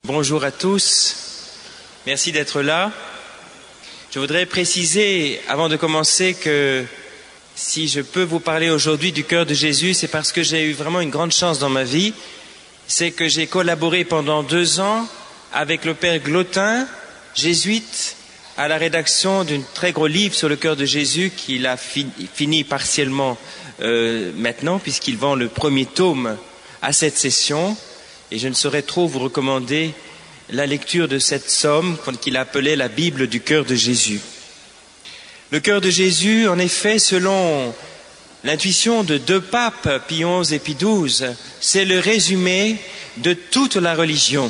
Bonjour à tous, merci d'être là. Je voudrais préciser, avant de commencer, que si je peux vous parler aujourd'hui du cœur de Jésus, c'est parce que j'ai eu vraiment une grande chance dans ma vie. C'est que j'ai collaboré pendant 2 ans avec le père Glotin, jésuite, à la rédaction d'un très gros livre sur le cœur de Jésus qu'il a fini partiellement maintenant, puisqu'il vend le premier tome à cette session. Et je ne saurais trop vous recommander la lecture de cette somme qu'il appelait la Bible du cœur de Jésus. Le cœur de Jésus, en effet, selon l'intuition de 2 papes, Pie XI et Pie XII, c'est le résumé de toute la religion.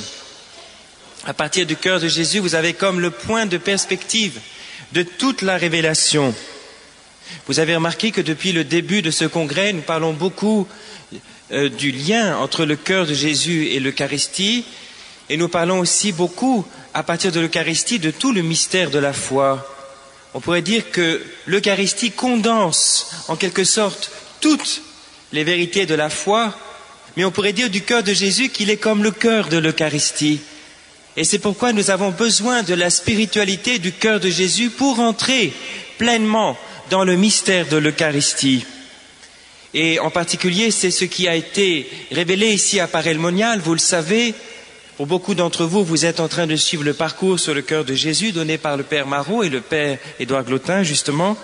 À partir du cœur de Jésus, vous avez comme le point de perspective de toute la révélation. Vous avez remarqué que depuis le début de ce congrès, nous parlons beaucoup du lien entre le cœur de Jésus et l'Eucharistie, et nous parlons aussi beaucoup, à partir de l'Eucharistie, de tout le mystère de la foi. On pourrait dire que l'Eucharistie condense, en quelque sorte, toutes les vérités de la foi, mais on pourrait dire du cœur de Jésus qu'il est comme le cœur de l'Eucharistie. Et c'est pourquoi nous avons besoin de la spiritualité du cœur de Jésus pour entrer pleinement dans le mystère de l'Eucharistie. Et en particulier, c'est ce qui a été révélé ici à Paray-le-Monial. Vous le savez, pour beaucoup d'entre vous, vous êtes en train de suivre le parcours sur le cœur de Jésus donné par le père Marot et le père Édouard Glotin, justement.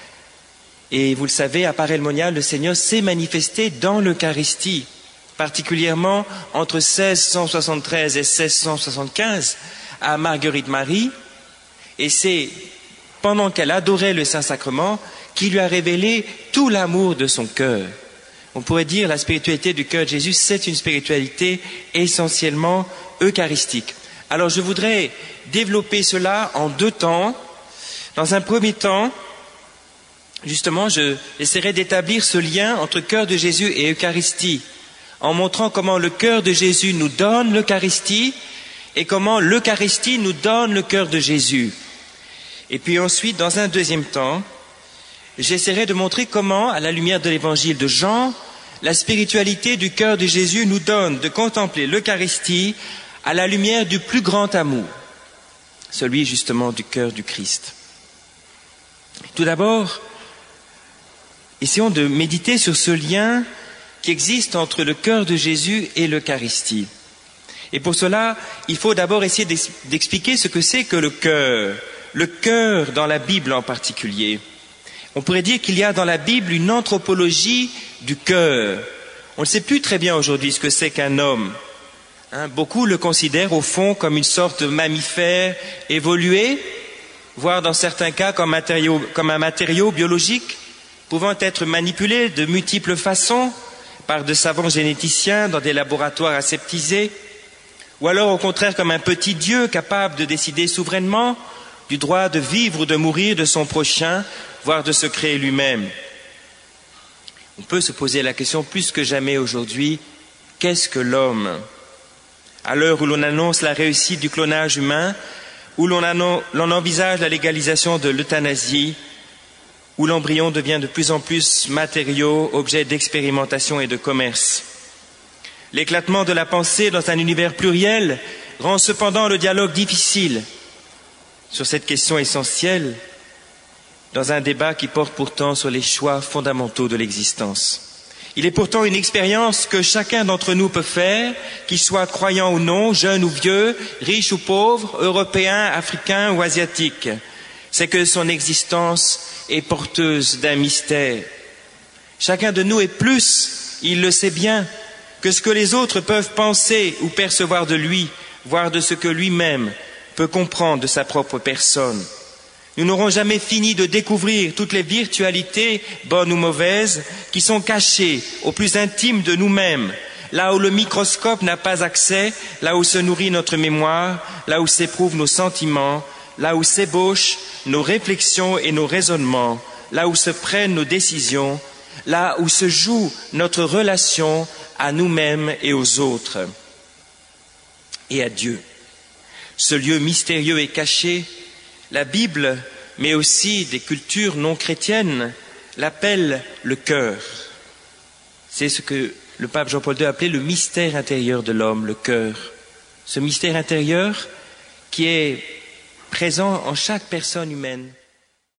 Et vous le savez, à Paray-le-Monial, le Seigneur s'est manifesté dans l'Eucharistie, particulièrement entre 1673 et 1675 à Marguerite-Marie. Et c'est pendant qu'elle adorait le Saint-Sacrement qui lui a révélé tout l'amour de son cœur. On pourrait dire la spiritualité du cœur de Jésus, c'est une spiritualité essentiellement eucharistique. Alors je voudrais développer cela en 2 temps. Dans un premier temps, justement, je essaierai d'établir ce lien entre cœur de Jésus et Eucharistie, en montrant comment le cœur de Jésus nous donne l'Eucharistie et comment l'Eucharistie nous donne le cœur de Jésus. Et puis ensuite, dans un deuxième temps, j'essaierai de montrer comment, à la lumière de l'évangile de Jean, la spiritualité du cœur de Jésus nous donne de contempler l'Eucharistie à la lumière du plus grand amour, celui justement du cœur du Christ. Tout d'abord, essayons de méditer sur ce lien qui existe entre le cœur de Jésus et l'Eucharistie. Et pour cela, il faut d'abord essayer d'expliquer ce que c'est que le cœur dans la Bible en particulier. On pourrait dire qu'il y a dans la Bible une anthropologie du cœur. On ne sait plus très bien aujourd'hui ce que c'est qu'un homme. Beaucoup le considèrent au fond comme une sorte de mammifère évolué, voire dans certains cas comme un matériau biologique, pouvant être manipulé de multiples façons par de savants généticiens dans des laboratoires aseptisés, ou alors au contraire comme un petit Dieu capable de décider souverainement du droit de vivre ou de mourir de son prochain, voire de se créer lui-même. On peut se poser la question plus que jamais aujourd'hui, qu'est-ce que l'homme? À l'heure où l'on annonce la réussite du clonage humain, où l'on envisage la légalisation de l'euthanasie, où l'embryon devient de plus en plus matériau, objet d'expérimentation et de commerce. L'éclatement de la pensée dans un univers pluriel rend cependant le dialogue difficile sur cette question essentielle, dans un débat qui porte pourtant sur les choix fondamentaux de l'existence. Il est pourtant une expérience que chacun d'entre nous peut faire, qu'il soit croyant ou non, jeune ou vieux, riche ou pauvre, européen, africain ou asiatique. C'est que son existence est porteuse d'un mystère. Chacun de nous est plus, il le sait bien, que ce que les autres peuvent penser ou percevoir de lui, voire de ce que lui-même peut comprendre de sa propre personne. Nous n'aurons jamais fini de découvrir toutes les virtualités, bonnes ou mauvaises, qui sont cachées au plus intime de nous-mêmes, là où le microscope n'a pas accès, là où se nourrit notre mémoire, là où s'éprouvent nos sentiments, là où s'ébauchent nos réflexions et nos raisonnements, là où se prennent nos décisions, là où se joue notre relation à nous-mêmes et aux autres, et à Dieu. Ce lieu mystérieux et caché, la Bible, mais aussi des cultures non chrétiennes, l'appellent le cœur. C'est ce que le pape Jean-Paul II appelait le mystère intérieur de l'homme, le cœur. ce mystère intérieur qui est présent en chaque personne humaine.